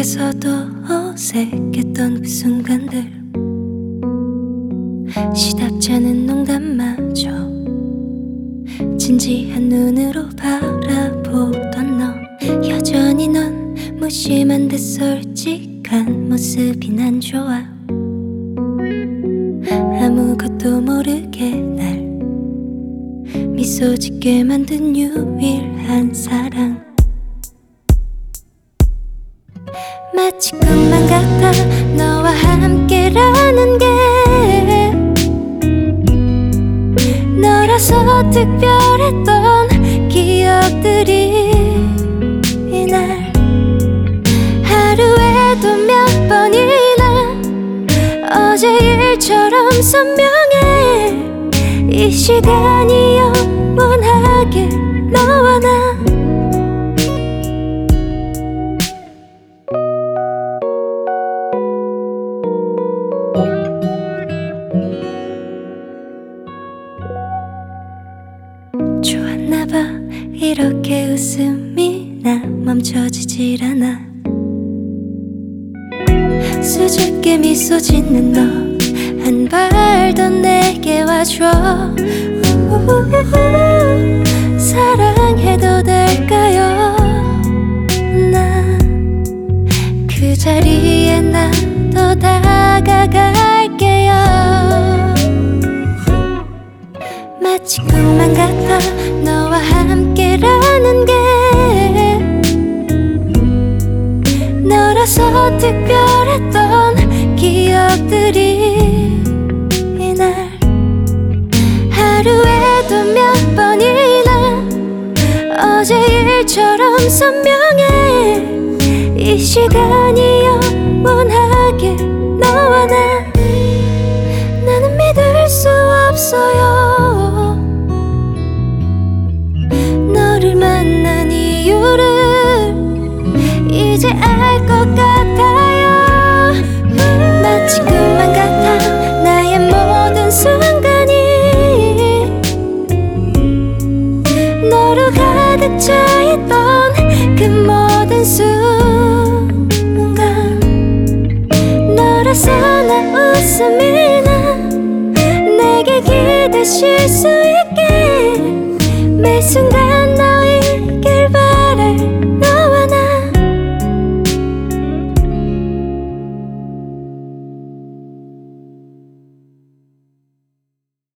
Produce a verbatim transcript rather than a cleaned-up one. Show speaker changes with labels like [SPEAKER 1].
[SPEAKER 1] 익숙해서도 어색했던 그 순간들, 시답지 않은 농담마저 진지한 눈으로 바라보던 너, 여전히 넌 무심한 듯 솔직한 모습이 난 좋아. 아무것도 모르게 날 미소 짓게 만든 유일한 사랑. 마치 꿈만 같아 너와 함께라는 게, 너라서 특별했던 기억들이 이날 하루에도 몇 번이나 어제 일처럼 선명해. 이 시간이 영원하길 너와 나. 좋았나봐 이렇게 웃음이 나 멈춰지질 않아. 수줍게 미소 짓는 너 한 발 더 내게 와줘. 우우우우, 사랑해도 될까요? 나 그 자리에 나 더 다가갈게요. 마치 꿈만 같아 너와 함께라는 게, 너라서 특별했던 기억들이 이날 하루에도 몇 번이나 어제 일처럼 선명해. 이 시간이 영원하길 너와 나. 나는 믿을 수 없어요. 너를 만난 이유를 이제 알 것 같아요. 마치 꿈만 같아 나의 모든 순간이 너로 가득 차있던 그 모든 순간, 너라서 나 웃음이 나. 내게 기대 쉴 수 있게 매 순간